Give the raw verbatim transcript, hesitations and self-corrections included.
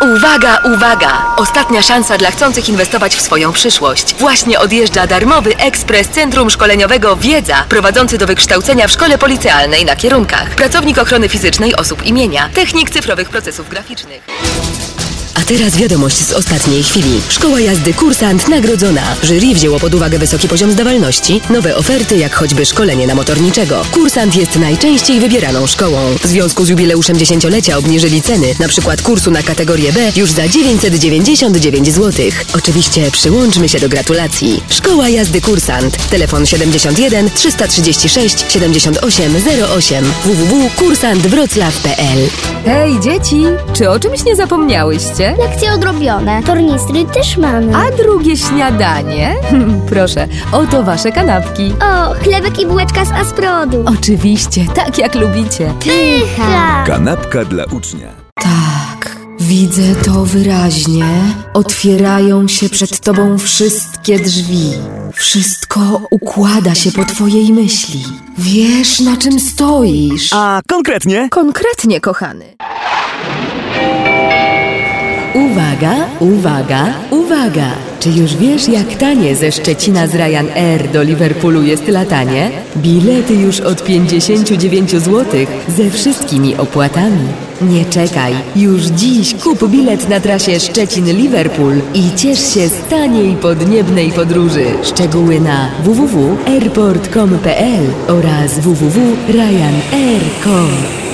Uwaga, uwaga! Ostatnia szansa dla chcących inwestować w swoją przyszłość. Właśnie odjeżdża darmowy ekspres Centrum Szkoleniowego Wiedza, prowadzący do wykształcenia w szkole policealnej na kierunkach. Pracownik ochrony fizycznej osób imienia, technik cyfrowych procesów graficznych. A teraz wiadomość z ostatniej chwili. Szkoła jazdy Kursant nagrodzona. Jury wzięło pod uwagę wysoki poziom zdawalności, nowe oferty jak choćby szkolenie na motorniczego. Kursant jest najczęściej wybieraną szkołą. W związku z jubileuszem dziesięciolecia obniżyli ceny, na przykład kursu na kategorię B już za dziewięćset dziewięćdziesiąt dziewięć złotych. Oczywiście przyłączmy się do gratulacji. Szkoła jazdy Kursant. Telefon siedemdziesiąt jeden trzysta trzydzieści sześć siedemdziesiąt osiem zero osiem w w w kropka kursant wrocław kropka p l. Hej dzieci, czy o czymś nie zapomniałyście? Lekcje odrobione. Tornistry też mamy. A drugie śniadanie? Proszę, oto wasze kanapki. O, chlebek i bułeczka z Asprodu. Oczywiście, tak jak lubicie. Pycha. Kanapka dla ucznia. Tak, widzę to wyraźnie. Otwierają się przed tobą wszystkie drzwi. Wszystko układa się po twojej myśli. Wiesz, na czym stoisz. A konkretnie? Konkretnie, kochany. Uwaga, uwaga, uwaga! Czy już wiesz, jak tanie ze Szczecina z Ryanair do Liverpoolu jest latanie? Bilety już od pięćdziesiąt dziewięć złotych ze wszystkimi opłatami. Nie czekaj, już dziś kup bilet na trasie Szczecin-Liverpool i ciesz się z taniej podniebnej podróży. Szczegóły na w w w kropka airport kropka com kropka p l oraz w w w kropka ryanair kropka com.